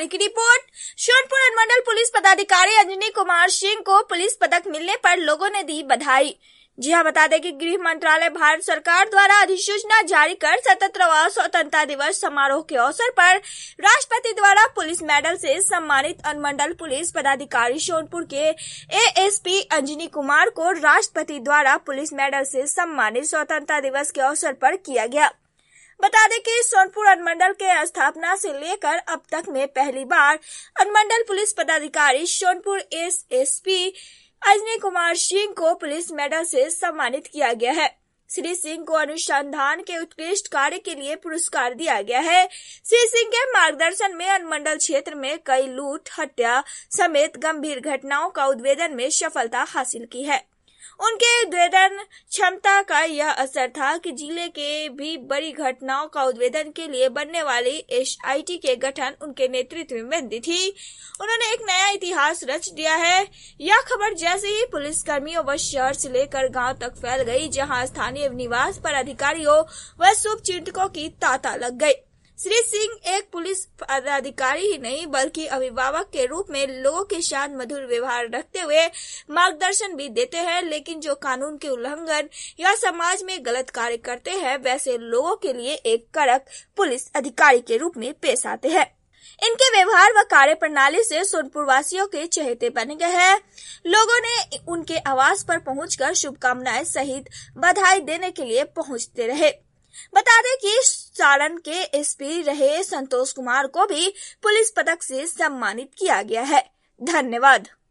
तिवारी की रिपोर्ट। सोनपुर अनुमंडल पुलिस पदाधिकारी अंजनी कुमार सिंह को पुलिस पदक मिलने पर लोगों ने दी बधाई। जी हां, बता दें कि गृह मंत्रालय भारत सरकार द्वारा अधिसूचना जारी कर 77वां स्वतंत्रता दिवस समारोह के अवसर पर राष्ट्रपति द्वारा पुलिस मेडल से सम्मानित अनुमंडल पुलिस पदाधिकारी सोनपुर के एएसपी अंजनी कुमार को राष्ट्रपति द्वारा पुलिस मेडल से सम्मानित स्वतंत्रता दिवस के अवसर पर किया गया। बता दें कि सोनपुर अनुमंडल के स्थापना से लेकर अब तक में पहली बार अनुमंडल पुलिस पदाधिकारी सोनपुर एएसपी अंजनी कुमार सिंह को पुलिस मेडल से सम्मानित किया गया है। श्री सिंह को अनुसंधान के उत्कृष्ट कार्य के लिए पुरस्कार दिया गया है। श्री सिंह के मार्गदर्शन में अनुमंडल क्षेत्र में कई लूट, हत्या समेत गंभीर घटनाओं का उद्भेदन में सफलता हासिल की है। उनके उद्भेदन क्षमता का यह असर था कि जिले के भी बड़ी घटनाओं का उद्भेदन के लिए बनने वाली एसआईटी के गठन उनके नेतृत्व में बनती थी। उन्होंने एक नया इतिहास रच दिया है। यह खबर जैसे ही पुलिस कर्मियों व शहर से लेकर गांव तक फैल गई, जहां स्थानीय निवास पर अधिकारियों व शुभचिंतकों की तांता लग गई। श्री सिंह एक पुलिस पदाधिकारी ही नहीं बल्कि अभिभावक के रूप में लोगों के साथ मधुर व्यवहार रखते हुए मार्गदर्शन भी देते हैं, लेकिन जो कानून के उल्लंघन या समाज में गलत कार्य करते हैं वैसे लोगों के लिए एक कड़क पुलिस अधिकारी के रूप में पेश आते हैं। इनके व्यवहार व कार्य प्रणाली से सोनपुर वासियों के चहेते बन गए हैं। लोगों ने उनके आवास पर पहुंचकर शुभकामनाएं सहित बधाई देने के लिए पहुंचते रहे। बता दें कि सारण के एसपी रहे संतोष कुमार को भी पुलिस पदक से सम्मानित किया गया है। धन्यवाद।